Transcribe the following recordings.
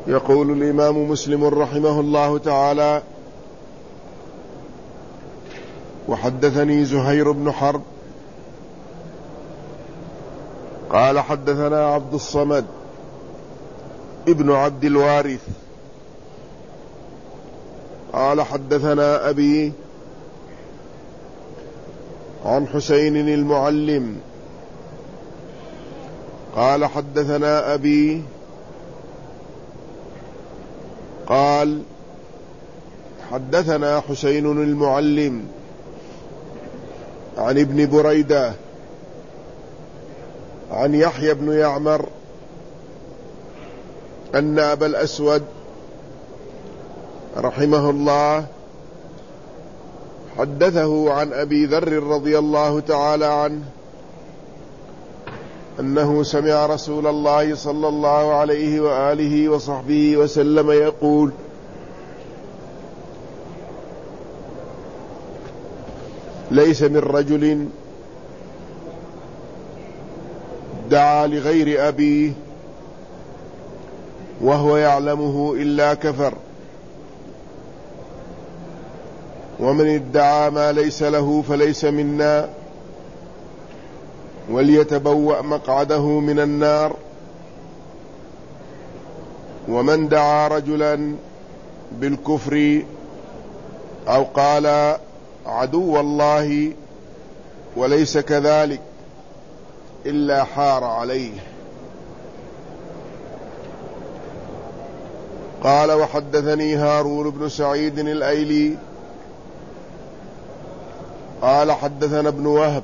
يقول الإمام مسلم رحمه الله تعالى: وحدثني زهير بن حرب قال حدثنا عبد الصمد ابن عبد الوارث قال حدثنا أبي عن حسين المعلم قال حدثنا أبي قال حدثنا حسين المعلم عن ابن بريدة عن يحيى بن يعمر أن أبا الأسود رحمه الله حدثه عن أبي ذر رضي الله تعالى عنه أنه سمع رسول الله صلى الله عليه وآله وصحبه وسلم يقول: ليس من رجل دعا لغير أبيه وهو يعلمه إلا كفر، ومن ادعى ما ليس له فليس منا، وليتبوأ مقعده من النار. ومن دعا رجلا بالكفر أو قال عدو الله وليس كذلك إلا حار عليه. قال: وحدثني هارون بن سعيد الأيلي قال حدثنا ابن وهب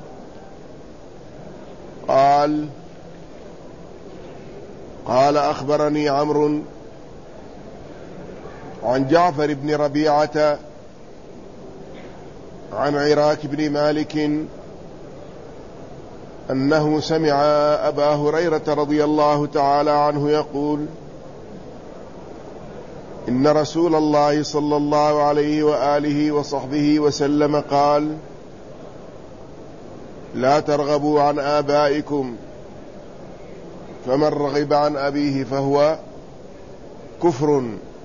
قال أخبرني عمرو عن جعفر بن ربيعة عن عراك بن مالك أنه سمع أبا هريرة رضي الله تعالى عنه يقول: إن رسول الله صلى الله عليه وآله وصحبه وسلم قال: لا ترغبوا عن آبائكم، فمن رغب عن أبيه فهو كفر.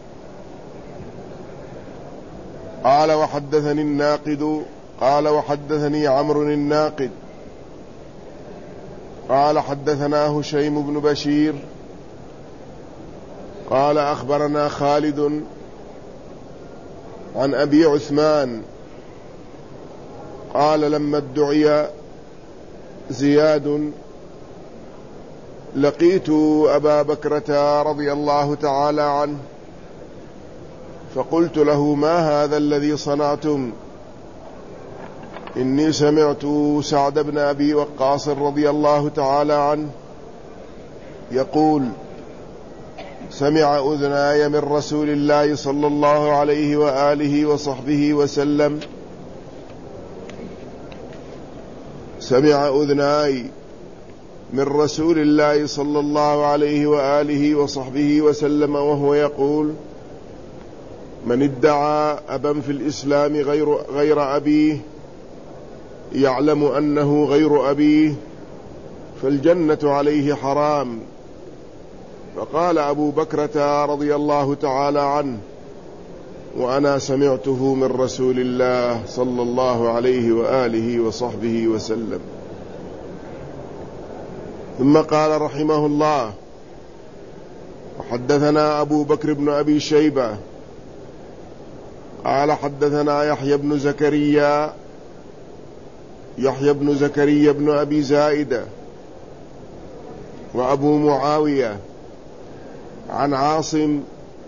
قال: وحدثني الناقد قال وحدثني عمرو الناقد قال حدثنا هشيم بن بشير قال أخبرنا خالد عن أبي عثمان قال: لما ادعي زياد لقيت أبا بكرة رضي الله تعالى عنه فقلت له: ما هذا الذي صنعتم؟ إني سمعت سعد بن أبي وقاص رضي الله تعالى عنه يقول: سمع أذناي من رسول الله صلى الله عليه وآله وصحبه وسلم سمع أذناي من رسول الله صلى الله عليه وآله وصحبه وسلم وهو يقول: من ادعى أبا في الإسلام غير أبيه يعلم أنه غير أبيه فالجنة عليه حرام. فقال أبو بكرة رضي الله تعالى عنه: وأنا سمعته من رسول الله صلى الله عليه وآله وصحبه وسلم. ثم قال رحمه الله: وحدثنا أبو بكر بن أبي شيبة قال حدثنا يحيى بن زكريا بن أبي زائدة وأبو معاوية عن عاصم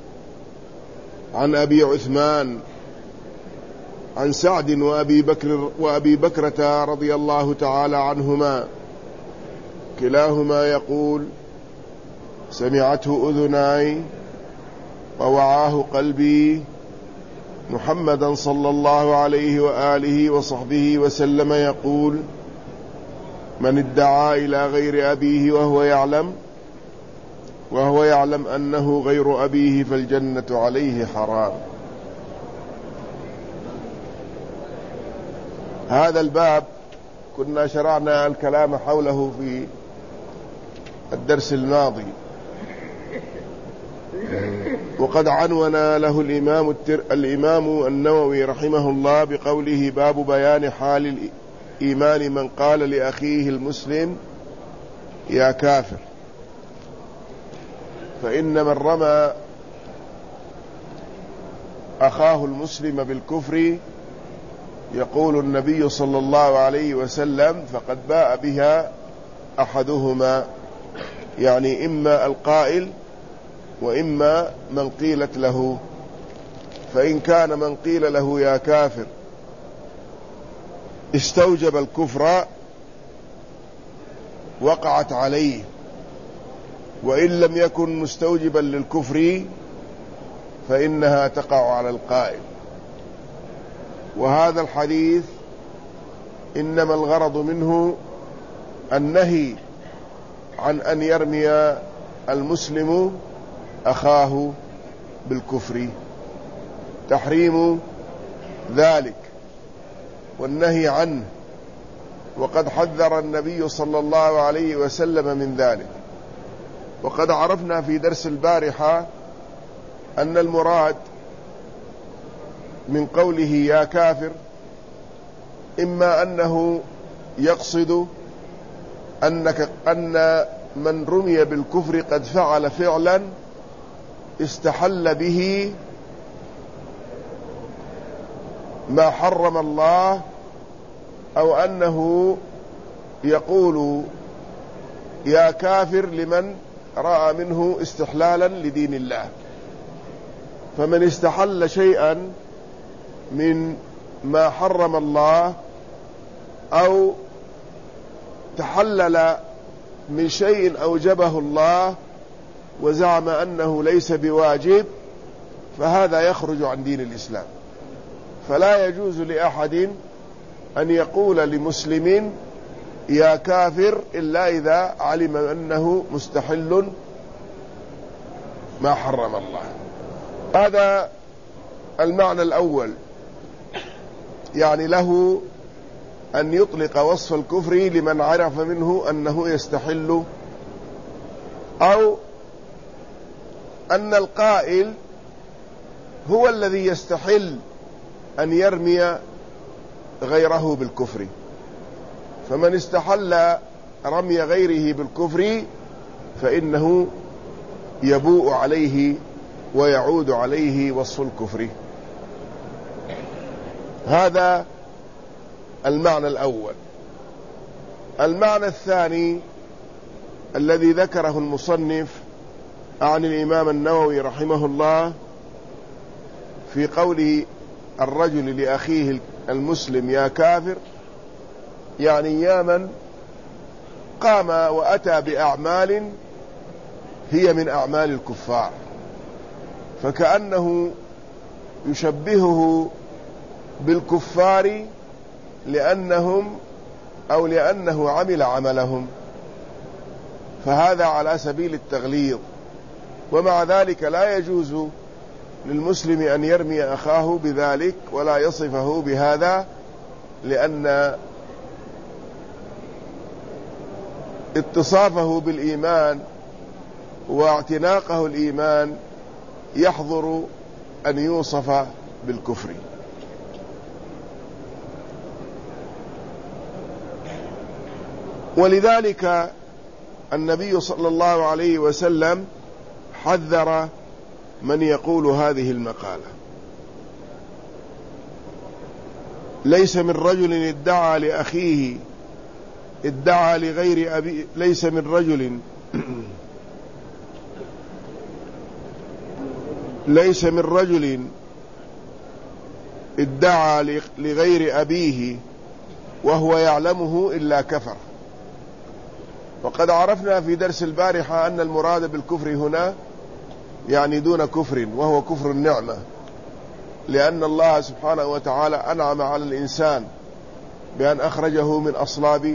عن أبي عثمان عن سعد وأبي بكرة رضي الله تعالى عنهما كلاهما يقول: سمعته أذناي ووعاه قلبي محمدا صلى الله عليه وآله وصحبه وسلم يقول: من ادعى إلى غير أبيه وهو يعلم أنه غير أبيه فالجنة عليه حرام. هذا الباب كنا شرعنا الكلام حوله في الدرس الماضي، وقد عنون له الإمام النووي رحمه الله بقوله: باب بيان حال الإيمان من قال لأخيه المسلم يا كافر. فإن من رمى أخاه المسلم بالكفر، يقول النبي صلى الله عليه وسلم، فقد باء بها أحدهما، يعني إما القائل وإما من قيلت له. فإن كان من قيل له يا كافر استوجب الكفر وقعت عليه، وإن لم يكن مستوجبا للكفر فإنها تقع على القائل. وهذا الحديث إنما الغرض منه النهي عن أن يرمي المسلم أخاه بالكفر، تحريم ذلك والنهي عنه، وقد حذر النبي صلى الله عليه وسلم من ذلك. وقد عرفنا في درس البارحة أن المراد من قوله يا كافر إما أنه يقصد أن من رمي بالكفر قد فعل فعلا استحل به ما حرم الله، أو أنه يقول يا كافر لمن رأى منه استحلالا لدين الله. فمن استحل شيئا من ما حرم الله أو تحلل من شيء أوجبه الله وزعم أنه ليس بواجب، فهذا يخرج عن دين الإسلام. فلا يجوز لأحد أن يقول لمسلم يا كافر إلا إذا علم أنه مستحل ما حرم الله. هذا المعنى الأول، يعني له أن يطلق وصف الكفر لمن عرف منه أنه يستحل، أو أن القائل هو الذي يستحل أن يرمي غيره بالكفر. فمن استحل رمي غيره بالكفر فإنه يبوء عليه ويعود عليه وصف الكفر. هذا المعنى الأول. المعنى الثاني الذي ذكره المصنف عن الإمام النووي رحمه الله في قوله الرجل لأخيه المسلم يا كافر، يعني يا من قام وأتى بأعمال هي من أعمال الكفار، فكأنه يشبهه بالكفار لأنهم أو لأنه عمل عملهم، فهذا على سبيل التغليظ. ومع ذلك لا يجوز للمسلم أن يرمي أخاه بذلك ولا يصفه بهذا، لأن اتصافه بالإيمان واعتناقه الإيمان يحظر أن يوصف بالكفر. ولذلك النبي صلى الله عليه وسلم حذر من يقول هذه المقالة: ليس من رجل ادعى لأخيه ادعى لغير أبي ليس من رجل ليس من رجل ادعى لغير أبيه وهو يعلمه إلا كفر. وقد عرفنا في درس البارحة أن المراد بالكفر هنا يعني دون كفر، وهو كفر النعمة، لأن الله سبحانه وتعالى أنعم على الإنسان بأن أخرجه من أصلاب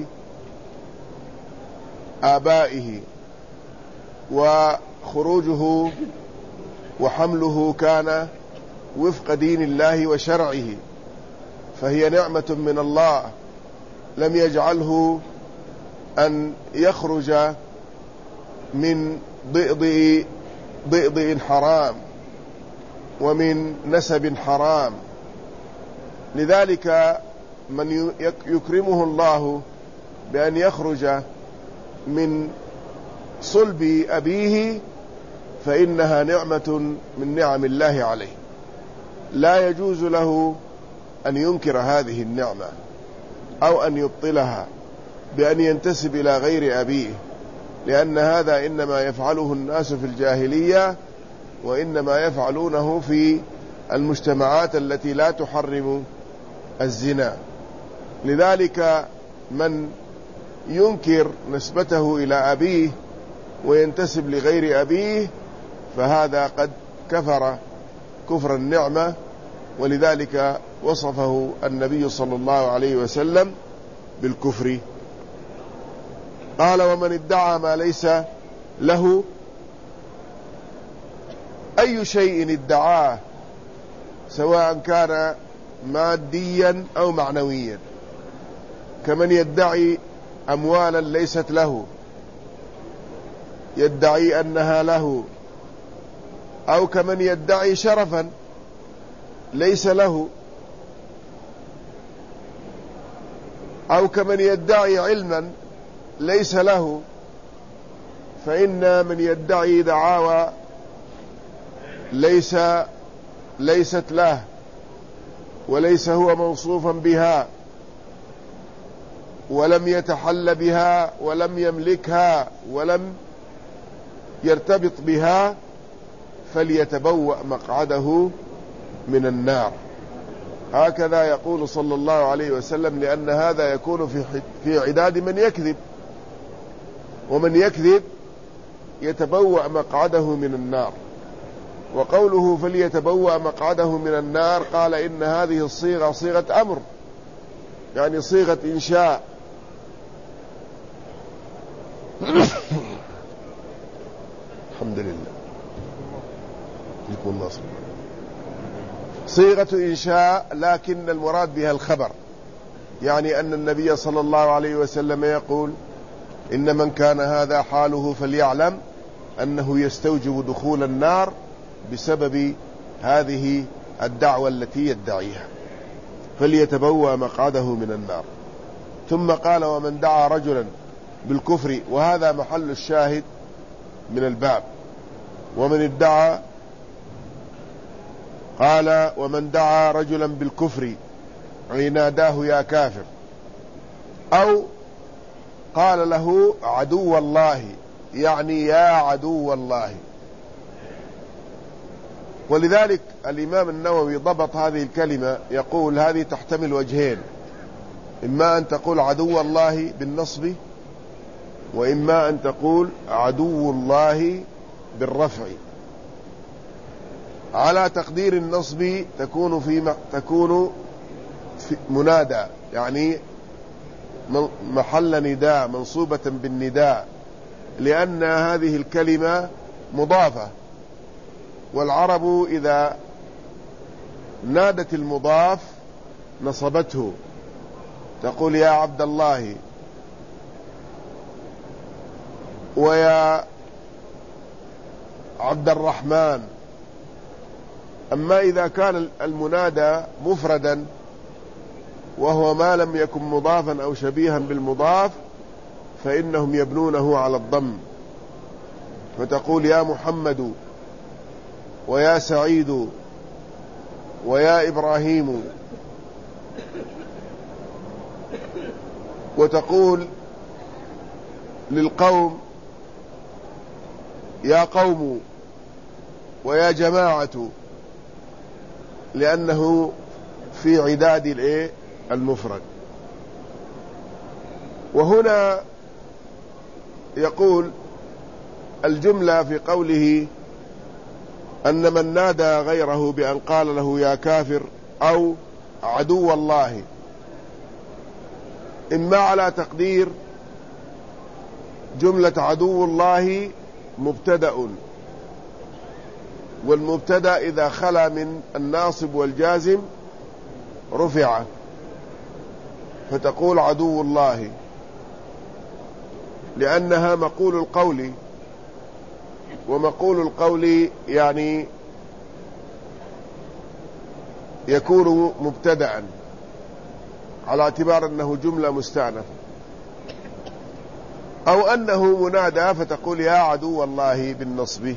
آبائه، وخروجه وحمله كان وفق دين الله وشرعه، فهي نعمة من الله، لم يجعله أن يخرج من ضئضئ ضئضئ حرام ومن نسب حرام. لذلك من يكرمه الله بأن يخرج من صلب أبيه فإنها نعمة من نعم الله عليه، لا يجوز له أن ينكر هذه النعمة أو أن يبطلها بأن ينتسب إلى غير أبيه، لأن هذا إنما يفعله الناس في الجاهلية، وإنما يفعلونه في المجتمعات التي لا تحرم الزنا. لذلك من ينكر نسبته إلى أبيه وينتسب لغير أبيه فهذا قد كفر كفر النعمة، ولذلك وصفه النبي صلى الله عليه وسلم بالكفر. قال: ومن ادعى ما ليس له، أي شيء ادعاه سواء كان ماديا أو معنويا، كمن يدعي أموالا ليست له، يدعي أنها له، أو كمن يدعي شرفا ليس له، أو كمن يدعي علما ليس له. فإن من يدعي دعاوى ليست له وليس هو موصوفا بها ولم يتحل بها ولم يملكها ولم يرتبط بها، فليتبوأ مقعده من النار. هكذا يقول صلى الله عليه وسلم، لأن هذا يكون في عداد من يكذب، ومن يكذب يتبوأ مقعده من النار. وقوله فليتبوأ مقعده من النار، قال إن هذه الصيغة صيغة أمر، يعني صيغة إنشاء. الحمد لله يكون نصر، صيغة إنشاء، لكن المراد بها الخبر، يعني أن النبي صلى الله عليه وسلم يقول: إن من كان هذا حاله فليعلم أنه يستوجب دخول النار بسبب هذه الدعوة التي يدعيها، فليتبوأ مقعده من النار. ثم قال: ومن دعا رجلا بالكفر، وهذا محل الشاهد من الباب. ومن ادعى، قال: ومن دعا رجلا بالكفر أي ناداه يا كافر، أو قال له عدو الله، يعني يا عدو الله. ولذلك الإمام النووي ضبط هذه الكلمة، يقول هذه تحتمل وجهين: إما أن تقول عدو الله بالنصب، وإما أن تقول عدو الله بالرفع. على تقدير النصب تكون في منادى، يعني محل نداء، منصوبة بالنداء، لأن هذه الكلمة مضافة، والعرب إذا نادت المضاف نصبته، تقول يا عبد الله ويا عبد الرحمن. أما إذا كان المنادى مفردا وهو ما لم يكن مضافا أو شبيها بالمضاف فإنهم يبنونه على الضم، فتقول يا محمد ويا سعيد ويا إبراهيم، وتقول للقوم يا قوم ويا جماعة، لأنه في عداد المفرد. وهنا يقول الجملة في قوله أن من نادى غيره بأن قال له يا كافر أو عدو الله، إما على تقدير جملة عدو الله مبتدأ، والمبتدأ إذا خلا من الناصب والجازم رفع، فتقول عدو الله، لأنها مقول القول، ومقول القول يعني يكون مبتدأ على اعتبار أنه جملة مستأنفة، أو أنه منادى فتقول يا عدو الله بالنصب.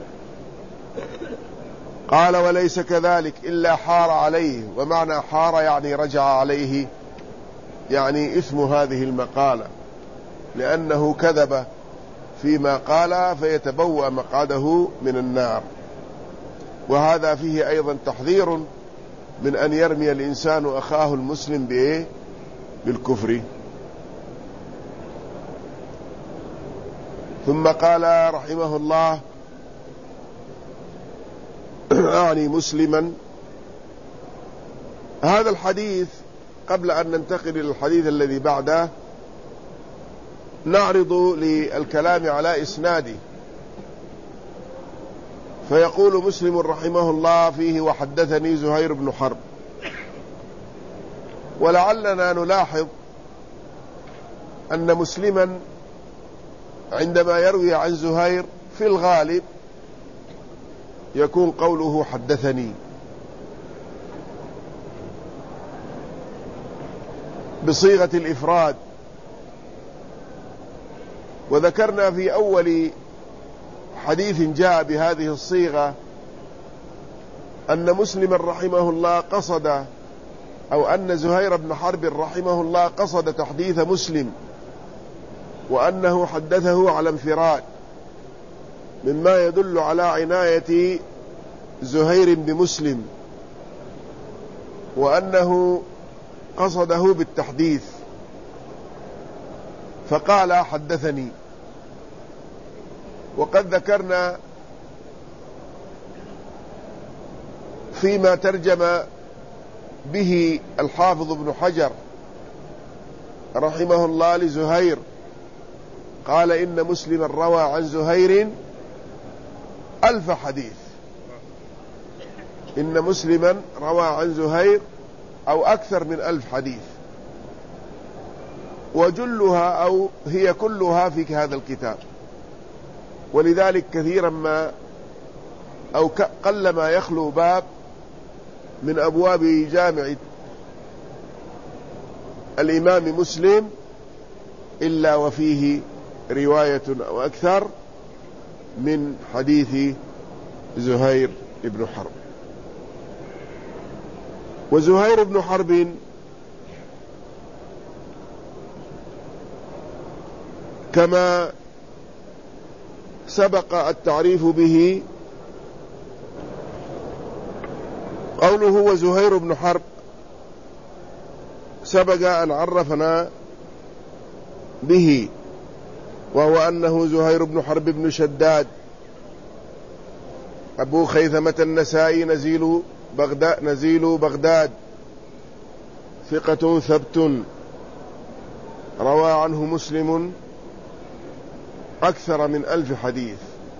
قال وليس كذلك إلا حار عليه، ومعنى حار يعني رجع عليه، يعني إثم هذه المقالة، لأنه كذب فيما قال فيتبوأ مقعده من النار. وهذا فيه أيضا تحذير من أن يرمي الإنسان أخاه المسلم بالكفر. ثم قال رحمه الله أعني مسلما. هذا الحديث قبل أن ننتقل إلى الحديث الذي بعده نعرض للكلام على إسناده. فيقول مسلم رحمه الله فيه وحدثني زهير بن حرب. ولعلنا نلاحظ أن مسلما عندما يروي عن زهير في الغالب يكون قوله حدثني بصيغة الإفراد. وذكرنا في أول حديث جاء بهذه الصيغة أن مسلم رحمه الله قصد، أو أن زهير بن حرب رحمه الله قصد تحديث مسلم، وأنه حدثه على انفراد، مما يدل على عناية زهير بمسلم، وأنه قصده بالتحديث، فقال حدثني. وقد ذكرنا فيما ترجم به الحافظ ابن حجر رحمه الله لزهير، قال إن مسلما روى عن زهير 1000 حديث. إن مسلما روى عن زهير أو أكثر من 1000 حديث، وجلها أو هي كلها في هذا الكتاب. ولذلك كثيرا ما أو قل ما يخلو باب من أبواب جامع الإمام مسلم إلا وفيه رواية أو أكثر من حديث زهير بن حرب. وزهير بن حرب كما سبق التعريف به، قوله وزهير بن حرب سبق أن عرفنا به، وهو أنه زهير بن حرب بن شداد أبو خيثمة النسائي نزيل بغداد ثقة ثبت، روى عنه مسلم أكثر من 1000 حديث،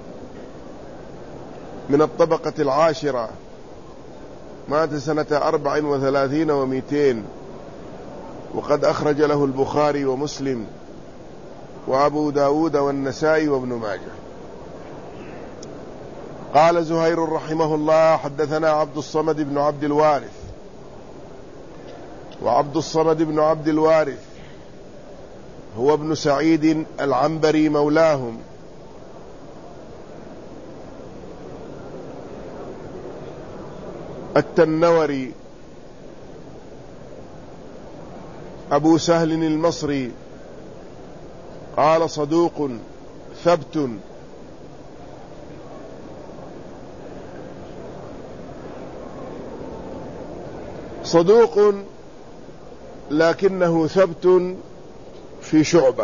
من الطبقة العاشرة، مات سنة 34 و200، وقد أخرج له البخاري ومسلم وأبو داود والنسائي وابن ماجه. قال زهير رحمه الله حدثنا عبد الصمد بن عبد الوارث. وعبد الصمد بن عبد الوارث هو ابن سعيد العنبري مولاهم، التنوري أبو سهل المصري. قال صدوق ثبت، صدوق لكنه ثبت في شعبة،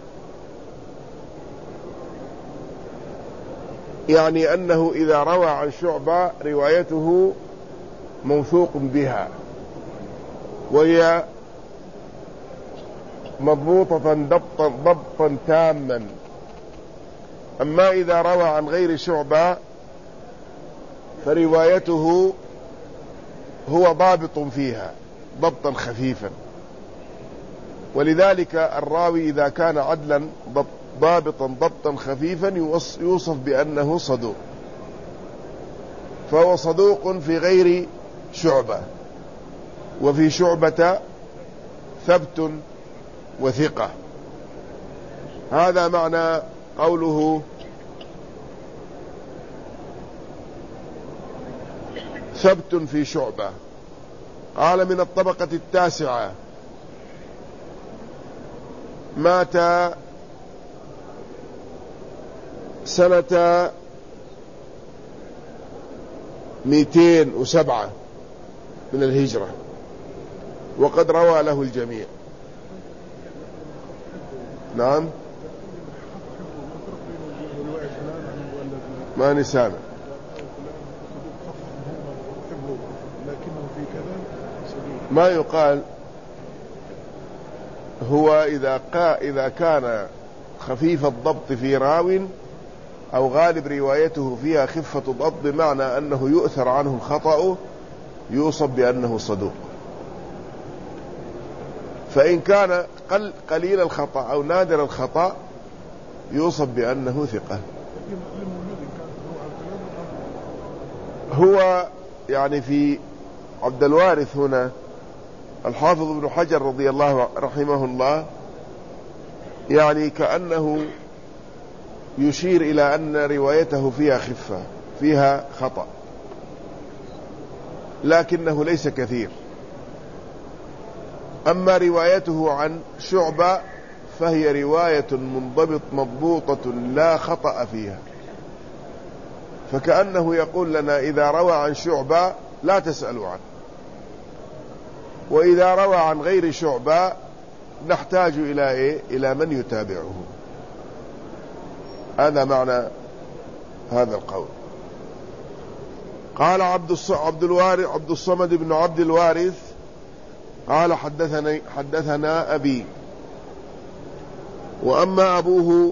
يعني أنه إذا روى عن شعبة روايته موثوق بها، وهي مضبوطة ضبطا تاما. أما إذا روى عن غير شعبة فروايته هو ضابط فيها ضبطا خفيفا. ولذلك الراوي إذا كان عدلا ضابطا ضبطا خفيفا يوصف بأنه صدوق، فهو صدوق في غير شعبة، وفي شعبة ثبت وثقة. هذا معنى قوله ثبت في شعبة. قال من الطبقة التاسعة، مات سنة 207 من الهجرة، وقد روى له الجميع. نعم، ما نسامع. ما يقال هو إذا كان خفيف الضبط في راو أو غالب روايته فيها خفة ضبط، بمعنى أنه يؤثر عنه الخطأ، يوصف بأنه صدوق. فإن كان قليل الخطأ أو نادر الخطأ يوصف بأنه ثقة. هو يعني في عبد الوارث هنا الحافظ ابن حجر رضي الله رحمه الله يعني كأنه يشير إلى أن روايته فيها خفة، فيها خطأ، لكنه ليس كثير. أما روايته عن شعبة فهي رواية مضبوطة لا خطأ فيها، فكأنه يقول لنا إذا روى عن شعبة لا تسألوا عنه، وإذا روى عن غير شعبة نحتاج إلى من يتابعه. هذا معنى هذا القول. قال عبد الصمد بن عبد الوارث قال حدثنا أبي، وأما أبوه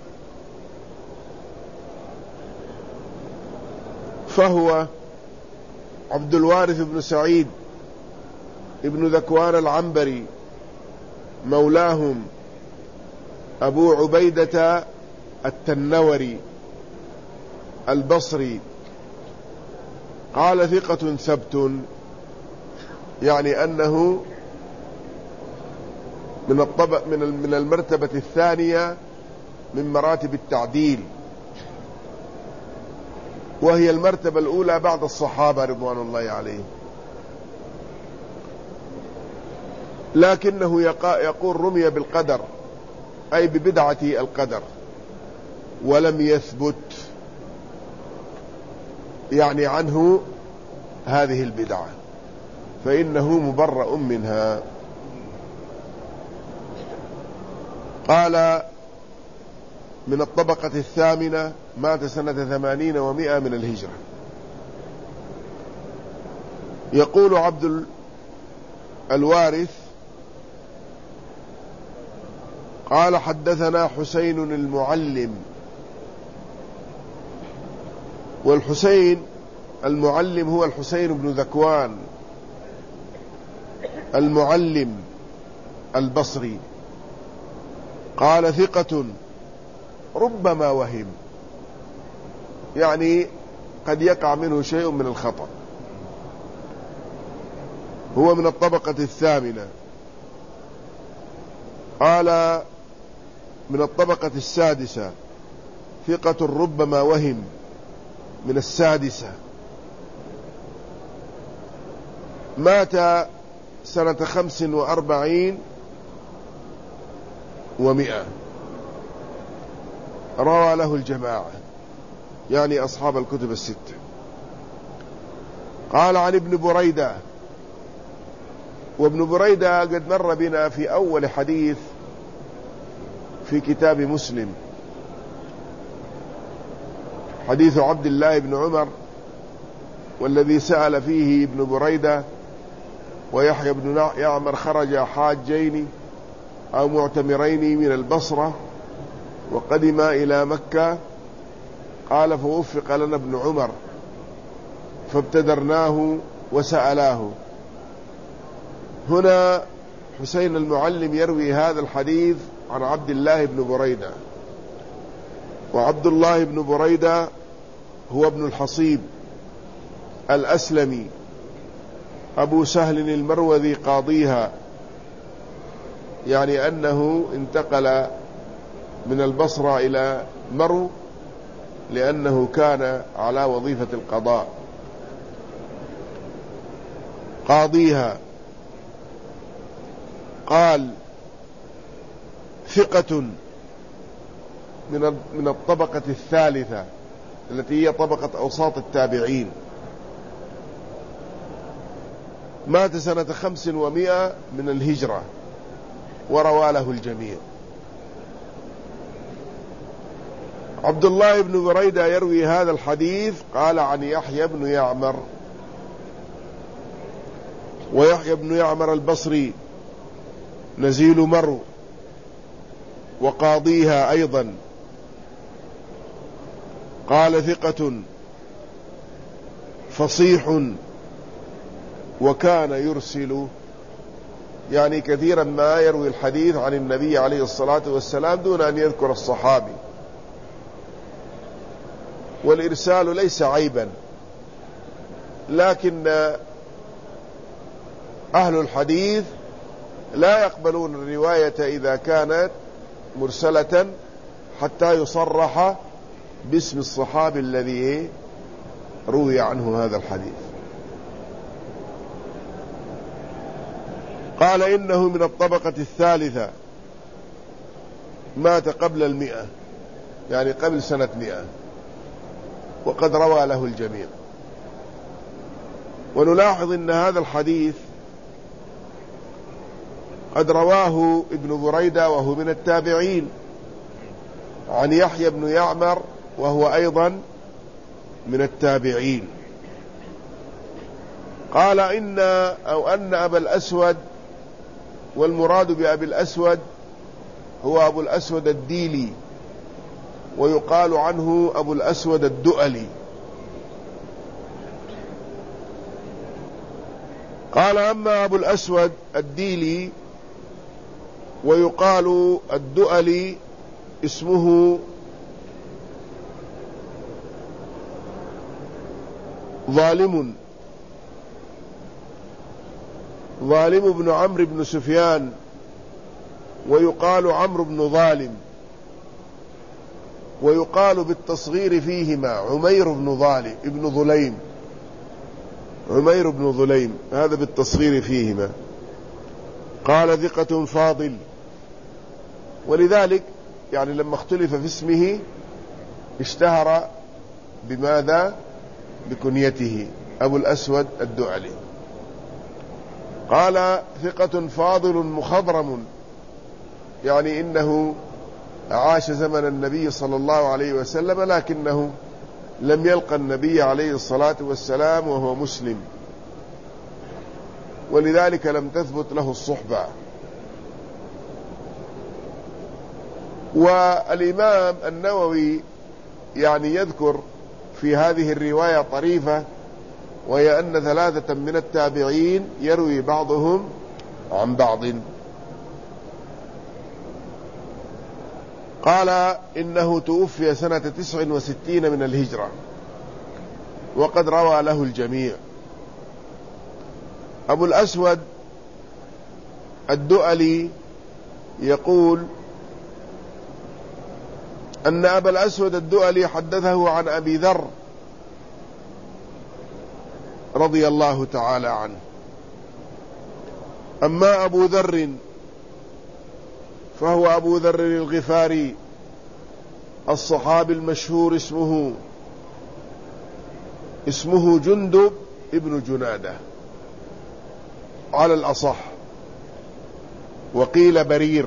فهو عبد الوارث بن سعيد ابن ذكوان العنبري مولاهم أبو عبيدة التنوري البصري. قال ثقة ثبت، يعني أنه من المرتبة الثانية من مراتب التعديل، وهي المرتبة الأولى بعد الصحابة رضوان الله عليهم. لكنه يقول رمي بالقدر، أي ببدعة القدر، ولم يثبت يعني عنه هذه البدعة، فإنه مبرأ منها. قال من الطبقة الثامنة، مات سنة 80 و100 من الهجرة. يقول عبد الوارث قال حدثنا حسين المعلم، والحسين المعلم هو الحسين بن ذكوان المعلم البصري. قال ثقة ربما وهم، يعني قد يقع منه شيء من الخطأ. هو من الطبقة الثامنة. قال من الطبقة السادسة ثقة ربما وهم، من السادسة. مات سنة 45 و100، روى له الجماعة يعني أصحاب الكتب الستة. قال عن ابن بريدة، وابن بريدة قد مر بنا في أول حديث في كتاب مسلم، حديث عبد الله بن عمر، والذي سأل فيه ابن بريدة ويحيى بن يعمر خرج حاجين أو معتمرين من البصرة وقدم إلى مكة، قال فوفق لنا ابن عمر فابتدرناه وسألاه. هنا حسين المعلم يروي هذا الحديث عن عبد الله بن بريدة، وعبد الله بن بريدة هو ابن الحصيب الأسلمي أبو سهل المروذي قاضيها، يعني أنه انتقل من البصرة إلى مرو لأنه كان على وظيفة القضاء قاضيها. قال ثقة من الطبقة الثالثة التي هي طبقة أوساط التابعين، مات سنة 500 من الهجرة، وروى له الجميع. عبد الله بن بريدة يروي هذا الحديث قال عن يحيى بن يعمر، ويحيى بن يعمر البصري نزيل مرو وقاضيها أيضا. قال ثقة فصيح وكان يرسل، يعني كثيرا ما يروي الحديث عن النبي عليه الصلاة والسلام دون أن يذكر الصحابي، والإرسال ليس عيبا، لكن أهل الحديث لا يقبلون الرواية إذا كانت مرسلة حتى يصرح باسم الصحابي الذي روي عنه هذا الحديث. قال إنه من الطبقة الثالثة، مات قبل 100، يعني قبل سنة 100، وقد روى له الجميع. ونلاحظ أن هذا الحديث قد رواه ابن بريدة وهو من التابعين عن يحيى بن يعمر وهو أيضا من التابعين. قال أن أبا الأسود، والمراد بأبي الأسود هو أبو الأسود الديلي، ويقال عنه أبو الأسود الدؤلي. قال أما أبو الأسود الديلي ويقال الدؤلي اسمه ظالم بن عمرو بن سفيان، ويقال عمرو بن ظالم، ويقال بالتصغير فيهما عمير بن ظليم، هذا بالتصغير فيهما. قال ثقة فاضل، ولذلك يعني لما اختلف في اسمه اشتهر بماذا؟ بكنيته أبو الأسود الدؤلي. قال ثقة فاضل مخضرم، يعني إنه عاش زمن النبي صلى الله عليه وسلم، لكنه لم يلقى النبي عليه الصلاة والسلام وهو مسلم، ولذلك لم تثبت له الصحبة. والإمام النووي يعني يذكر في هذه الرواية طريفة، وهي أن 3 من التابعين يروي بعضهم عن بعض. قال إنه توفي سنة 69 من الهجرة، وقد روى له الجميع. أبو الأسود الدؤلي يقول أن أبا الأسود الدؤلي حدثه عن أبي ذر رضي الله تعالى عنه. أما أبو ذر فهو أبو ذر الغفاري الصحابي المشهور، اسمه جندب ابن جنادة على الأصح، وقيل برير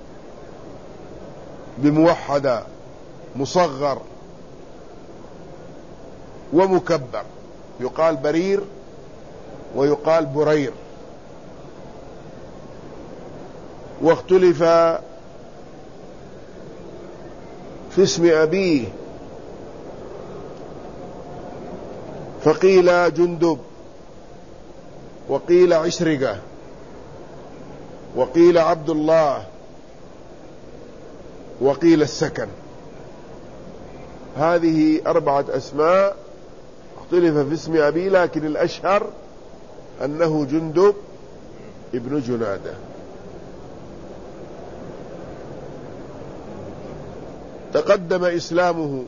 بموحدة مصغر ومكبر، يقال برير ويقال برير. واختلف في اسم أبيه، فقيل جندب، وقيل عشرقة، وقيل عبد الله، وقيل السكن. هذه 4 أسماء، اختلف في اسم أبيه، لكن الأشهر أنه جندب ابن جنادة. تقدم إسلامه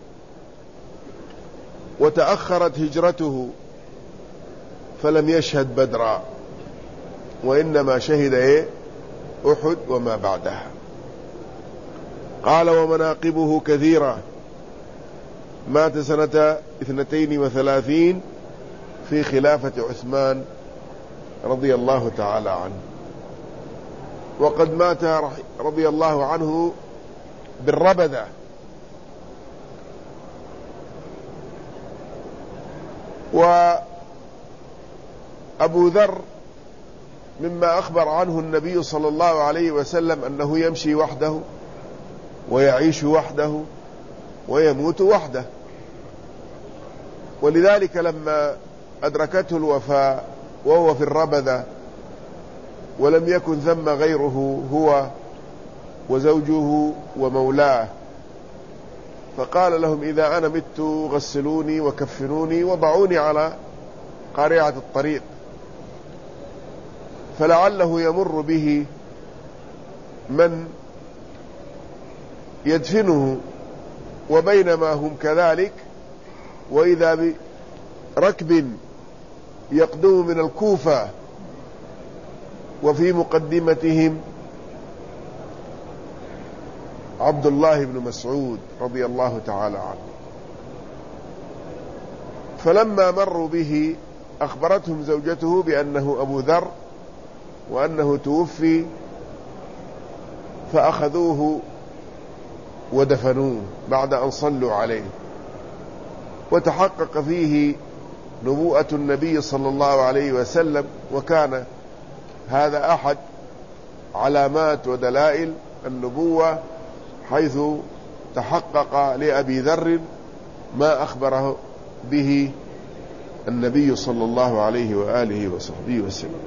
وتأخرت هجرته، فلم يشهد بدرا، وإنما شهد أحد وما بعدها. قال: ومناقبه كثيرة. مات سنة 32 في خلافة عثمان رضي الله تعالى عنه، وقد مات رضي الله عنه بالربذة. وأبو ذر مما أخبر عنه النبي صلى الله عليه وسلم أنه يمشي وحده ويعيش وحده ويموت وحده، ولذلك لما أدركته الوفاة وهو في الربذة ولم يكن ثم غيره هو وزوجه ومولاه، فقال لهم: إذا أنا مت غسلوني وكفنوني وضعوني على قارعة الطريق، فلعله يمر به من يدفنه. وبينما هم كذلك، وإذا بركب يقدم من الكوفة وفي مقدمتهم عبد الله بن مسعود رضي الله تعالى عنه. فلما مروا به أخبرتهم زوجته بأنه أبو ذر وأنه توفي، فأخذوه ودفنوه بعد أن صلوا عليه، وتحقق فيه نبوءة النبي صلى الله عليه وسلم، وكان هذا أحد علامات ودلائل النبوة، حيث تحقق لأبي ذر ما أخبره به النبي صلى الله عليه وآله وصحبه وسلم.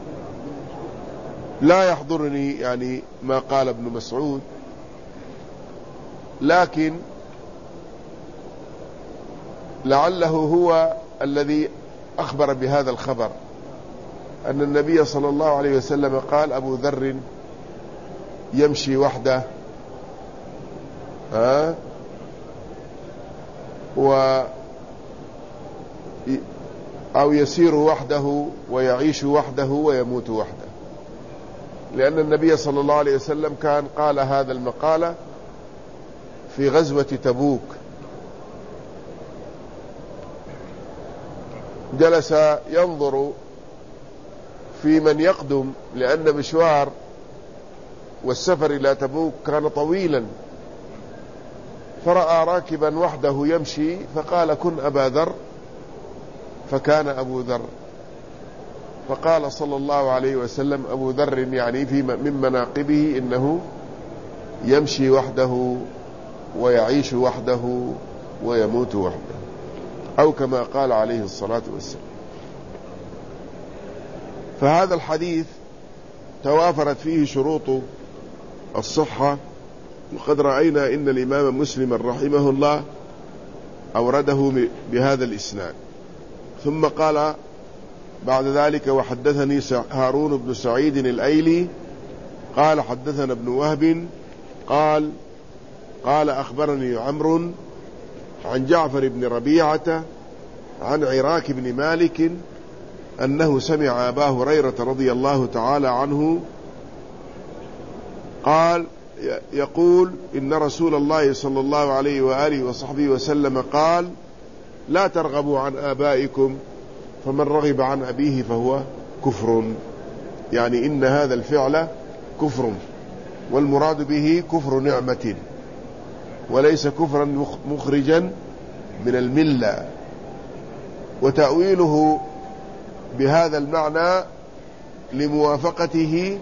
لا يحضرني يعني ما قال ابن مسعود، لكن لعله هو الذي أخبر بهذا الخبر، أن النبي صلى الله عليه وسلم قال: أبو ذر يمشي وحده أو يسير وحده ويعيش وحده ويموت وحده، لأن النبي صلى الله عليه وسلم كان قال هذا المقالة في غزوة تبوك. جلس ينظر في من يقدم، لأن مشوار والسفر إلى تبوك كان طويلا، فرأى راكبا وحده يمشي فقال: كن أبا ذر، فكان أبو ذر. فقال صلى الله عليه وسلم: أبو ذر يعني من مناقبه إنه يمشي وحده ويعيش وحده ويموت وحده، أو كما قال عليه الصلاة والسلام. فهذا الحديث توافرت فيه شروط الصحة، وقد رأينا إن الإمام مسلم رحمه الله أورده بهذا الإسناد. ثم قال بعد ذلك: وحدثني هارون بن سعيد الأيلي قال حدثنا ابن وهب قال أخبرني عمرو عن جعفر بن ربيعة عن عراك بن مالك أنه سمع أبا هريرة رضي الله تعالى عنه قال يقول: إن رسول الله صلى الله عليه وآله وصحبه وسلم قال: لا ترغبوا عن آبائكم، فمن رغب عن أبيه فهو كفر. يعني إن هذا الفعل كفر، والمراد به كفر نعمة، وليس كفرا مخرجا من الملة. وتأويله بهذا المعنى لموافقته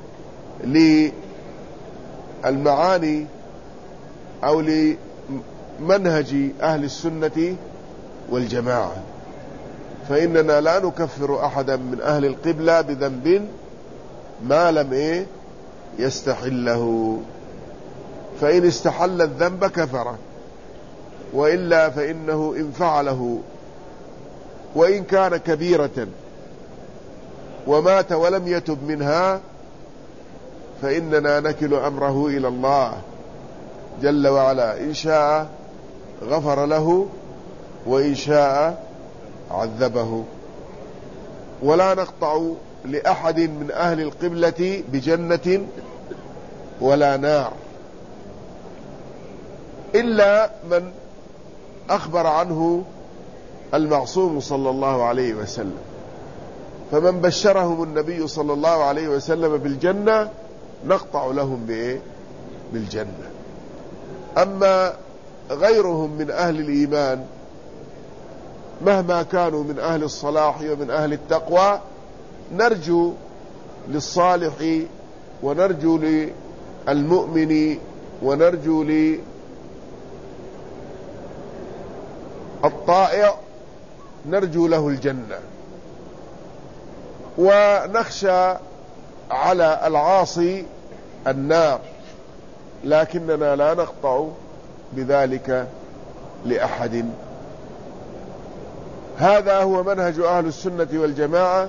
للمعاني أو لمنهج أهل السنة والجماعة، فإننا لا نكفر أحدا من أهل القبلة بذنب ما لم يستحله، فإن استحل الذنب كفر، وإلا فإنه إن فعله وإن كان كبيرة ومات ولم يتب منها فإننا نكل أمره إلى الله جل وعلا، إن شاء غفر له وإن شاء عذبه. ولا نقطع لأحد من أهل القبلة بجنة ولا نار إلا من أخبر عنه المعصوم صلى الله عليه وسلم، فمن بشرهم النبي صلى الله عليه وسلم بالجنة نقطع لهم بالجنة. أما غيرهم من أهل الإيمان مهما كانوا من أهل الصلاح ومن أهل التقوى نرجو للصالح ونرجو للمؤمن ونرجو للطائع، نرجو له الجنة، ونخشى على العاصي النار، لكننا لا نقطع بذلك لأحد. هذا هو منهج أهل السنة والجماعة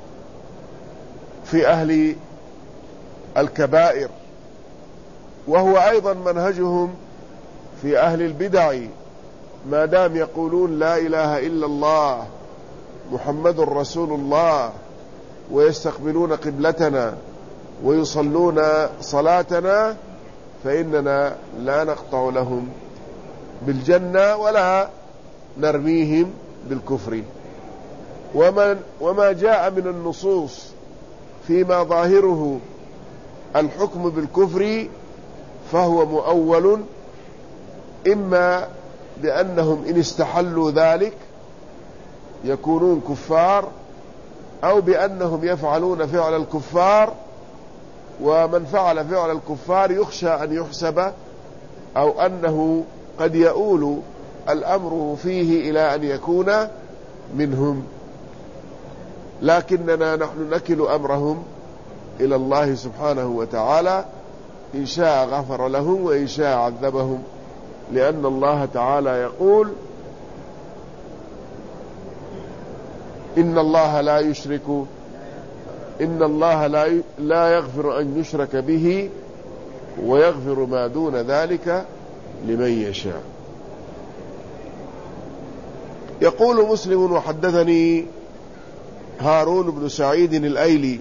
في أهل الكبائر، وهو أيضا منهجهم في أهل البدع، ما دام يقولون لا إله إلا الله محمد رسول الله ويستقبلون قبلتنا ويصلون صلاتنا فإننا لا نقطع لهم بالجنة ولا نرميهم بالكفر. وما جاء من النصوص فيما ظاهره الحكم بالكفر فهو مؤول، إما بأنهم إن استحلوا ذلك يكونون كفار، أو بأنهم يفعلون فعل الكفار، ومن فعل فعل الكفار يخشى أن يحسب أو أنه قد يؤول الأمر فيه إلى أن يكون منهم، لكننا نحن نكل أمرهم إلى الله سبحانه وتعالى، إن شاء غفر لهم وإن شاء عذبهم، لأن الله تعالى يقول إن الله لا يغفر أن يشرك به ويغفر ما دون ذلك لمن يشاء. يقول مسلم: وحدثني هارون بن سعيد الأيلي.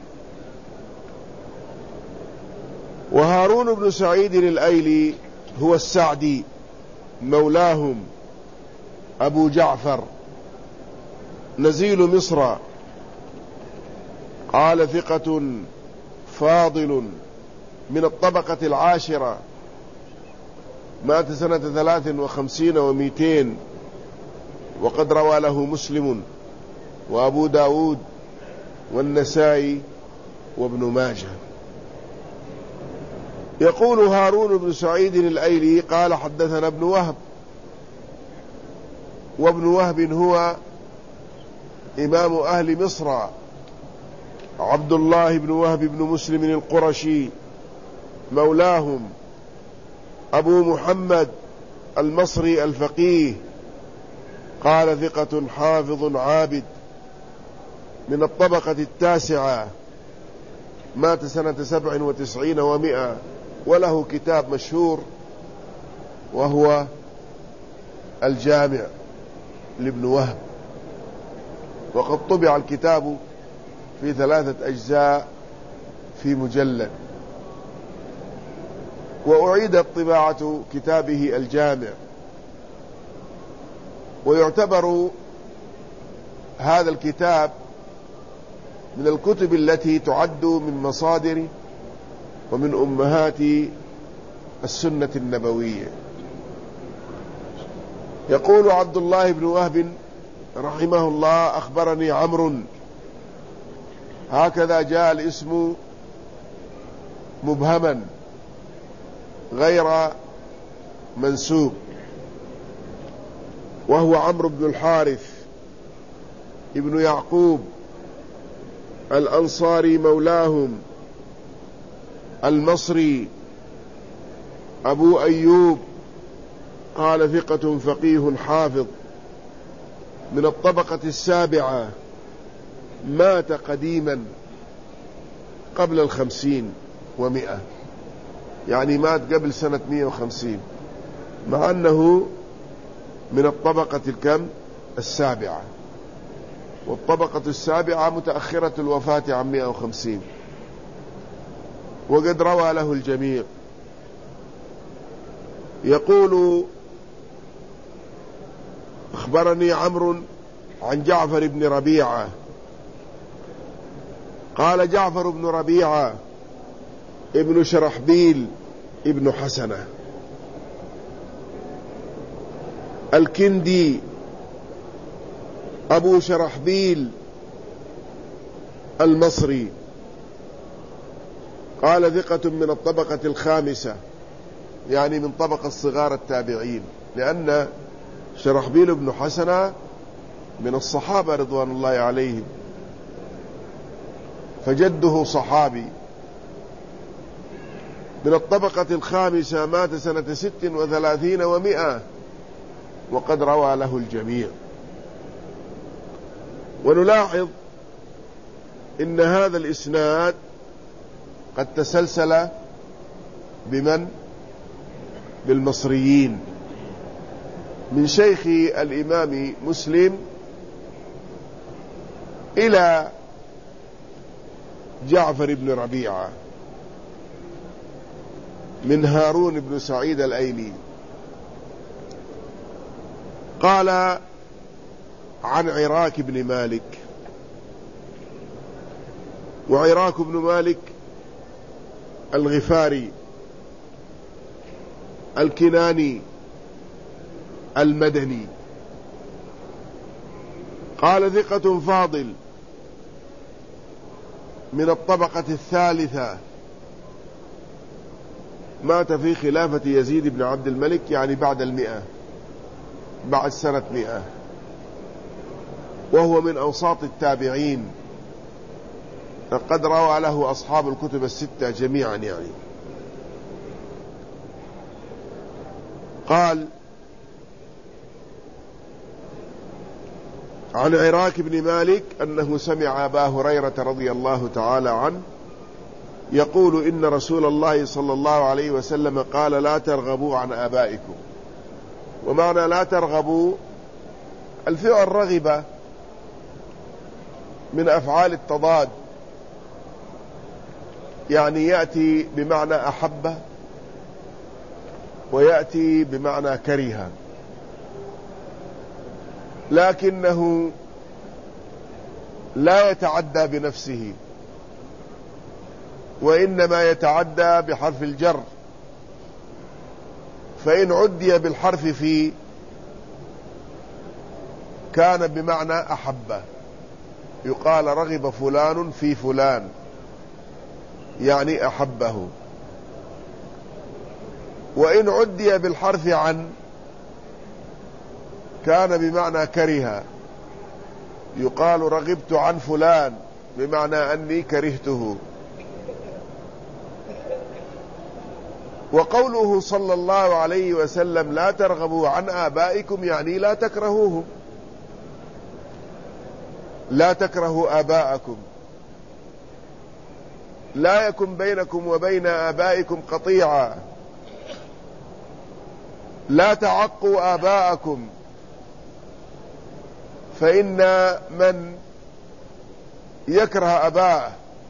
وهارون بن سعيد الأيلي هو السعدي مولاهم أبو جعفر نزيل مصر، قال ثقة فاضل من الطبقة العاشرة، مات سنة 53 و200، وقد روى له مسلم وأبو داود والنسائي وابن ماجه. يقول هارون بن سعيد الأيلي قال: حدثنا ابن وهب. وابن وهب هو إمام أهل مصر عبد الله بن وهب بن مسلم القرشي مولاهم أبو محمد المصري الفقيه، قال ثقة حافظ عابد من الطبقة التاسعة، مات سنة 97 و100، وله كتاب مشهور وهو الجامع لابن وهب، وقد طبع الكتاب في 3 أجزاء في مجلد، وأعيدت طباعة كتابه الجامع. ويعتبر هذا الكتاب من الكتب التي تعد من مصادر ومن أمهات السنة النبوية. يقول عبد الله بن وهب رحمه الله: أخبرني عمرو، هكذا جاء الاسم مبهما غير منسوب، وهو عمرو بن الحارث ابن يعقوب الأنصاري مولاهم المصري أبو أيوب قال ثقة فقيه حافظ من الطبقة السابعة، مات قديما قبل 50 و100، يعني مات قبل سنة 150، مع أنه من الطبقة الكم؟ السابعة، والطبقة السابعة متأخرة الوفاة عن 150، وقد روى له الجميع. يقول: أخبرني عمرو عن جعفر بن ربيعة قال: جعفر بن ربيعة ابن شرحبيل ابن حسنة الكندي أبو شرحبيل المصري، قال: ثقة من الطبقة الخامسة، يعني من طبقة صغار التابعين، لأن شرحبيل بن حسنة من الصحابة رضوان الله عليهم، فجده صحابي. من الطبقة الخامسة، مات سنة 36 و100، وقد روى له الجميع. ونلاحظ إن هذا الإسناد قد تسلسل بمن؟ بالمصريين، من شيخ الإمام مسلم إلى جعفر بن ربيعة، من هارون بن سعيد الأيلي. قال: عن عراك بن مالك، وعراك بن مالك الغفاري الكناني المدني، قال: ثقة فاضل من الطبقة الثالثة، مات في خلافة يزيد بن عبد الملك، يعني بعد 100، بعد سنة 100، وهو من أوساط التابعين، فقد روى له أصحاب الكتب الستة جميعا يعني. قال: عن عراك بن مالك أنه سمع أبا هريرة رضي الله تعالى عنه يقول: إن رسول الله صلى الله عليه وسلم قال: لا ترغبوا عن آبائكم. ومعنى لا ترغبوا، الفعل رغبة من أفعال التضاد، يعني يأتي بمعنى أحبه، ويأتي بمعنى كره، لكنه لا يتعدى بنفسه، وإنما يتعدى بحرف الجر، فإن عدي بالحرف في كان بمعنى أحبه، يقال رغب فلان في فلان، يعني أحبه. وإن عدي بالحرف عن كان بمعنى كره، يقال رغبت عن فلان، بمعنى أني كرهته. وقوله صلى الله عليه وسلم: لا ترغبوا عن آبائكم، يعني لا تكرهوهم، لا تكرهوا آباءكم، لا يكن بينكم وبين آبائكم قطيعة، لا تعقوا آباءكم، فإن من يكره أباه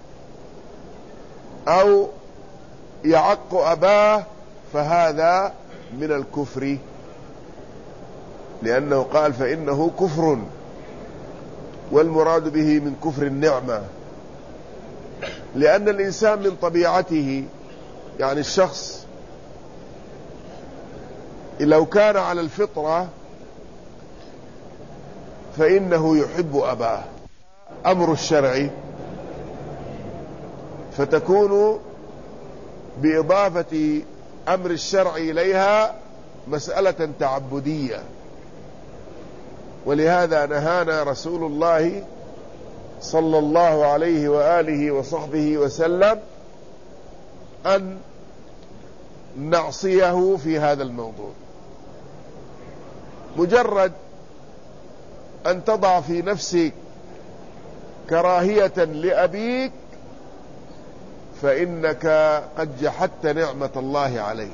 أو يعق أباه فهذا من الكفر، لأنه قال: فإنه كفر، والمراد به من كفر النعمة، لأن الإنسان من طبيعته، يعني الشخص لو كان على الفطرة فإنه يحب أباه. أمر الشرع فتكون بإضافة أمر الشرع إليها مسألة تعبدية، ولهذا نهانا رسول الله صلى الله عليه وآله وصحبه وسلم أن نعصيه في هذا الموضوع. مجرد أن تضع في نفسك كراهية لأبيك فإنك قد جحدت نعمة الله عليك،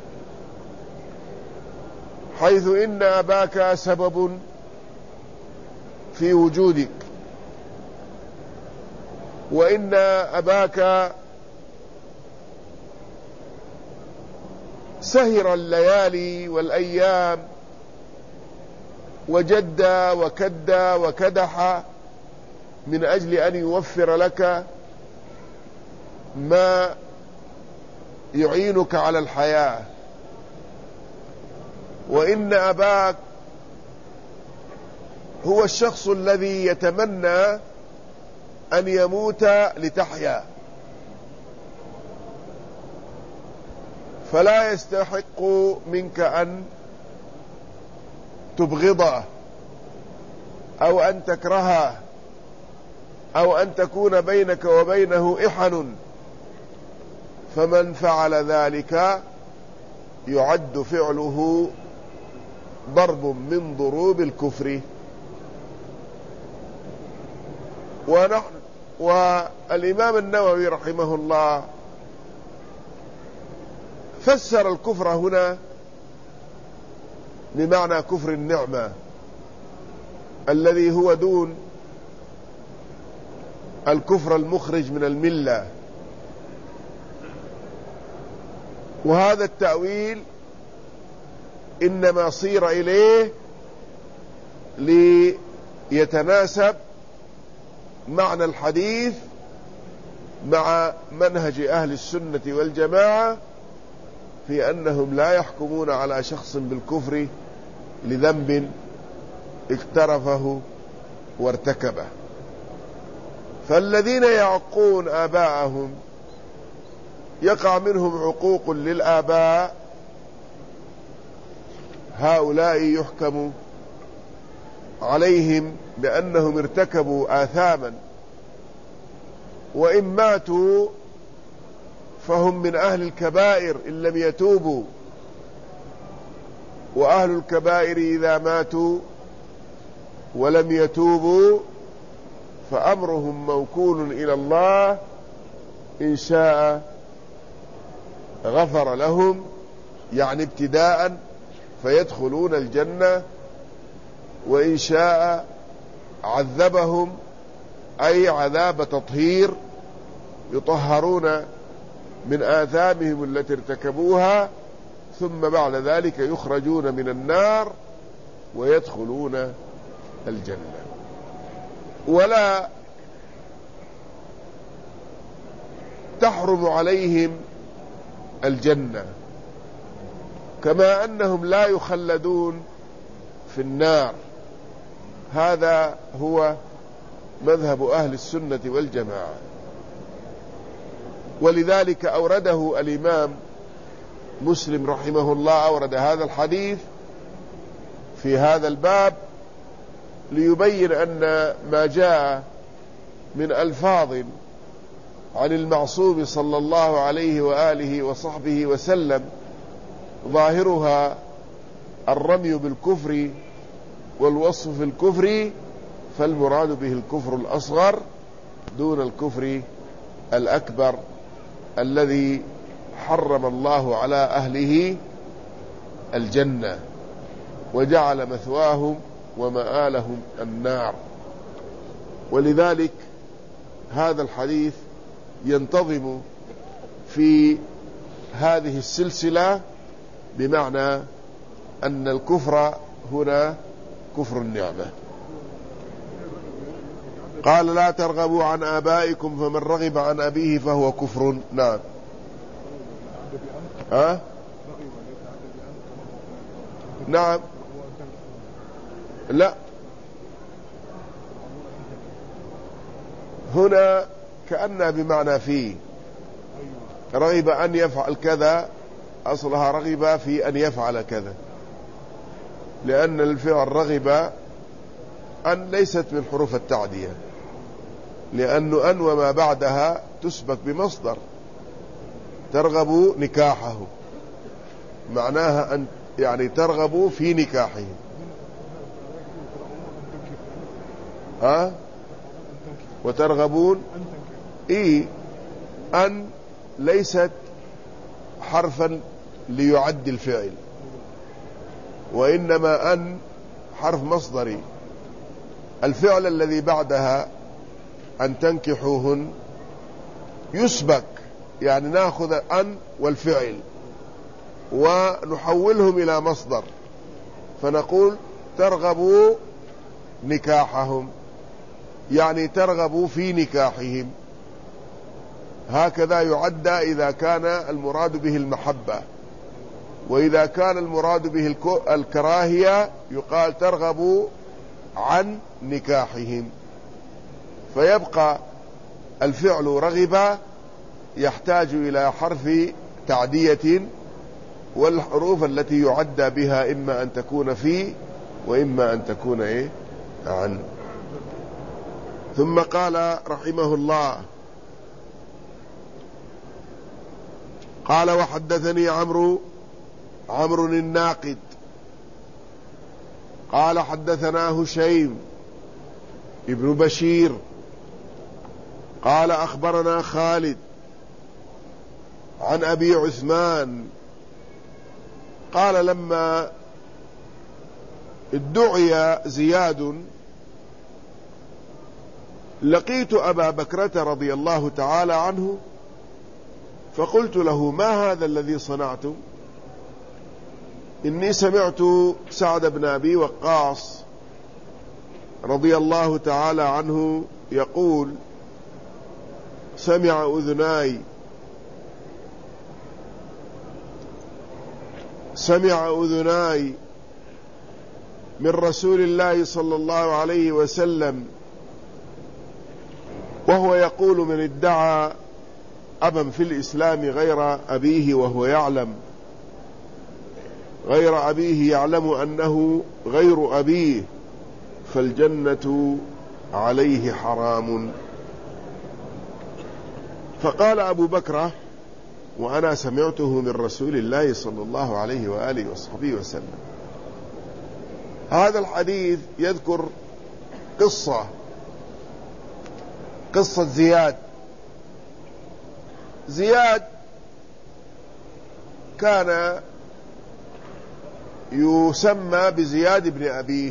حيث إن أباك سبب في وجودك، وإن أباك سهر الليالي والأيام وجد وكد وكدح من أجل أن يوفر لك ما يعينك على الحياة، وإن أباك هو الشخص الذي يتمنى أن يموت لتحيا، فلا يستحق منك أن تبغضه أو أن تكرهه أو أن تكون بينك وبينه إحن، فمن فعل ذلك يعد فعله ضرب من ضروب الكفر. والإمام النووي رحمه الله فسر الكفر هنا بمعنى كفر النعمة الذي هو دون الكفر المخرج من الملة، وهذا التأويل إنما صير إليه ليتناسب معنى الحديث مع منهج أهل السنة والجماعة في أنهم لا يحكمون على شخص بالكفر لذنب اقترفه وارتكبه. فالذين يعقون آباءهم يقع منهم عقوق للآباء، هؤلاء يحكم عليهم بأنهم ارتكبوا آثاما، وإن ماتوا فهم من أهل الكبائر إن لم يتوبوا، وأهل الكبائر إذا ماتوا ولم يتوبوا فأمرهم موكول إلى الله، إن شاء غفر لهم يعني ابتداء فيدخلون الجنة، وإن شاء عذبهم أي عذاب تطهير يطهرون من آثامهم التي ارتكبوها، ثم بعد ذلك يخرجون من النار ويدخلون الجنة. ولا تحرم عليهم الجنة، كما أنهم لا يخلدون في النار. هذا هو مذهب أهل السنة والجماعة، ولذلك أورده الإمام مسلم رحمه الله، أورد هذا الحديث في هذا الباب ليبين أن ما جاء من ألفاظ عن المعصوم صلى الله عليه وآله وصحبه وسلم ظاهرها الرمي بالكفر والوصف في الكفر، فالمراد به الكفر الأصغر دون الكفر الأكبر الذي حرم الله على أهله الجنة وجعل مثواهم ومآلهم النار. ولذلك هذا الحديث ينتظم في هذه السلسلة بمعنى أن الكفر هنا كفر النعمة. قال لا ترغبوا عن آبائكم فمن رغب عن أبيه فهو كفر. نعم. نعم. لا، هنا كأنها بمعنى فيه، رغب أن يفعل كذا أصلها رغب في أن يفعل كذا، لأن الفعل رغب أن ليست من حروف التعدية، لأنه أن وما بعدها تسبق بمصدر. ترغب نكاحه معناها أن يعني ترغب في نكاحه، وترغبون أن ليست حرفا ليعد الفعل، وإنما أن حرف مصدري. الفعل الذي بعدها أن تنكحوهن يسبك، يعني نأخذ أن والفعل ونحولهم إلى مصدر، فنقول ترغبوا نكاحهم، يعني ترغبوا في نكاحهم. هكذا يعد إذا كان المراد به المحبة، وإذا كان المراد به الكراهية يقال ترغبوا عن نكاحهم. فيبقى الفعل رغب يحتاج إلى حرف تعدية، والحروف التي يعدى بها إما أن تكون في وإما أن تكون عن. ثم قال رحمه الله: قال وحدثني عمرو الناقد قال حدثنا هشيم ابن بشير قال أخبرنا خالد عن أبي عثمان قال لما ادعي زياد لقيت أبا بكرة رضي الله تعالى عنه فقلت له: ما هذا الذي صنعتم؟ إني سمعت سعد بن أبي وقاص رضي الله تعالى عنه يقول: سمع أذناي من رسول الله صلى الله عليه وسلم وهو يقول: من ادعى أبا في الإسلام غير أبيه يعلم أنه غير أبيه فالجنة عليه حرام. فقال أبو بكر: وأنا سمعته من رسول الله صلى الله عليه وآله وصحبه وسلم. هذا الحديث يذكر قصة زياد كان يسمى بزياد بن أبيه،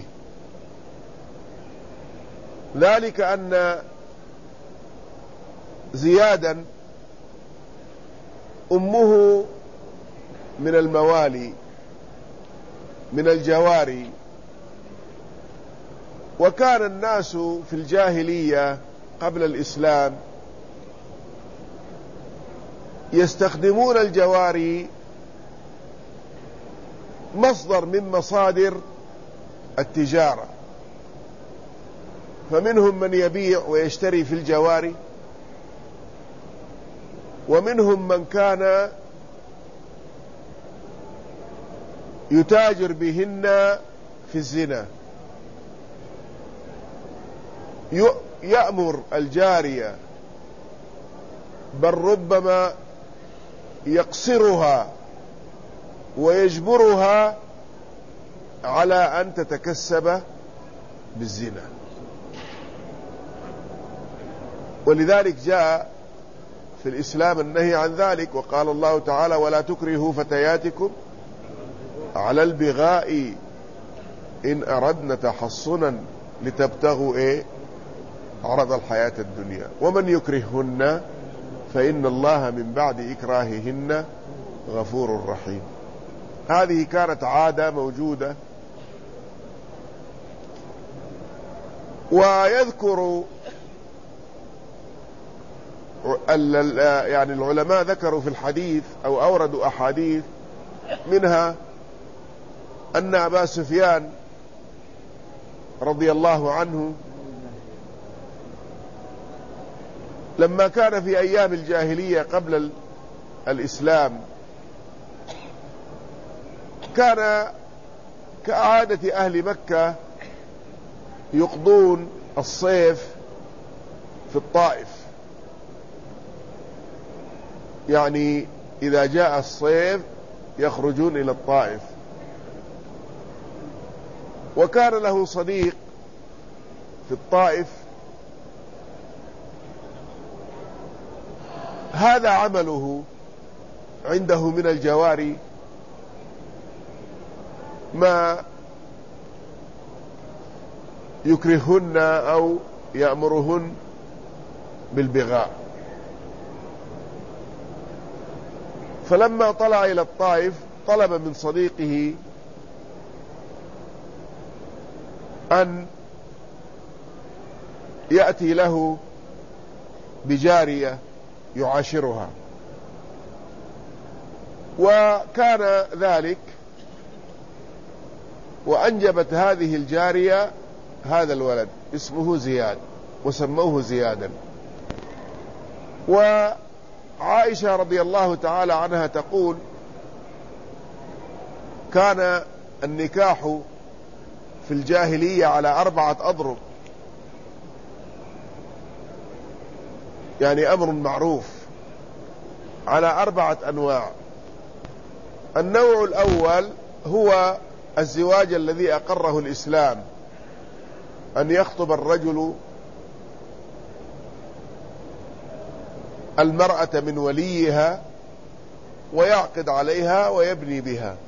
ذلك أن زيادا أمه من الموالي من الجواري، وكان الناس في الجاهلية قبل الإسلام يستخدمون الجواري مصدر من مصادر التجارة، فمنهم من يبيع ويشتري في الجواري، ومنهم من كان يتاجر بهن في الزنا، يأمر الجارية بل ربما يقصرها ويجبرها على أن تتكسب بالزنا. ولذلك جاء في الإسلام النهي عن ذلك، وقال الله تعالى: ولا تكرهوا فتياتكم على البغاء إن أردنا تحصنا لتبتغوا عرض الحياة الدنيا ومن يكرههن فإن الله من بعد إكراههن غفور رحيم. هذه كانت عادة موجودة. ويذكر يعني العلماء ذكروا في الحديث أو أوردوا أحاديث منها أن أبا سفيان رضي الله عنه لما كان في أيام الجاهلية قبل الإسلام كان كعادة أهل مكة يقضون الصيف في الطائف، يعني إذا جاء الصيف يخرجون إلى الطائف. وكان له صديق في الطائف هذا عمله عنده من الجواري ما يكرههن أو يأمرهن بالبغاء. فلما طلع إلى الطائف طلب من صديقه أن يأتي له بجارية يعاشرها، وكان ذلك وأنجبت هذه الجارية هذا الولد اسمه زياد وسموه زيادا. وعائشة رضي الله تعالى عنها تقول كان النكاح في الجاهلية على 4 أضرب، يعني أمر معروف على 4 أنواع. النوع الأول هو الزواج الذي أقره الإسلام، أن يخطب الرجل المرأة من وليها ويعقد عليها ويبني بها.